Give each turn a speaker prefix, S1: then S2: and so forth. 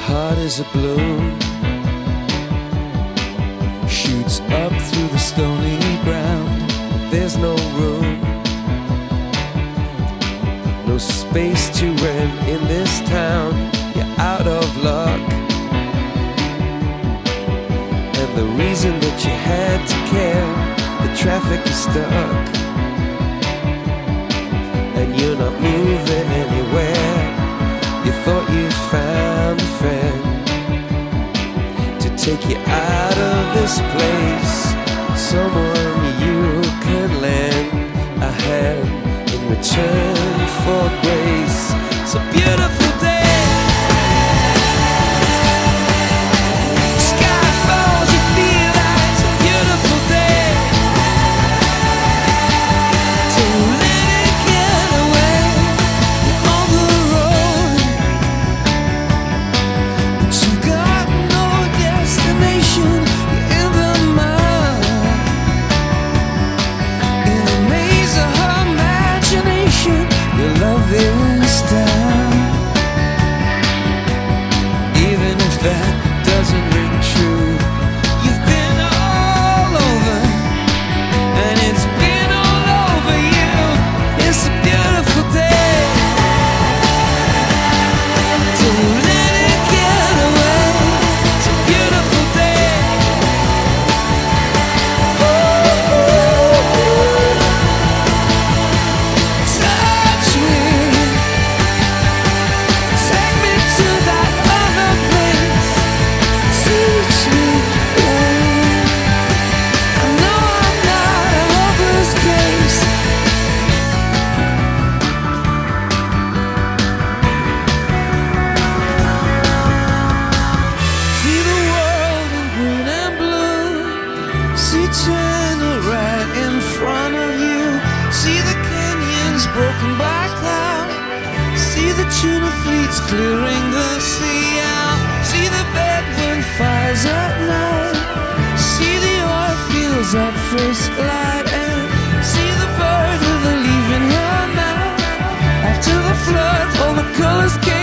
S1: heart is a balloon, shoots up through the stony ground. There's no room, no space to rent in this town. You're out of luck, and the reason that you had to care, the traffic is stuck, and you're not moving anywhere. You thought you found a friend to take you out of this place, someone you could lend a hand in return for grace. It's a beautiful day. Sky falls, you feel like it's a beautiful day. Don't let it get away. You're on the road, but you've got no destination. You're in the mud, in a maze of her imagination. Your love is down, even if that doesn't ring true. You've been all over, and it's been all over you. It's a beautiful day. Don't let it get away. It's a beautiful day. Touch me, take me to that other place. Teach me, I know I'm not a hopeless case. See the world in green and blue. See China right in front of you. See the canyons broken by cloud. See the tuna fleets clearing the sea out. See the bedroom fires at night. See the oil fields at first light. And see the bird with a leaf in her mouth. After the flood, all the colors came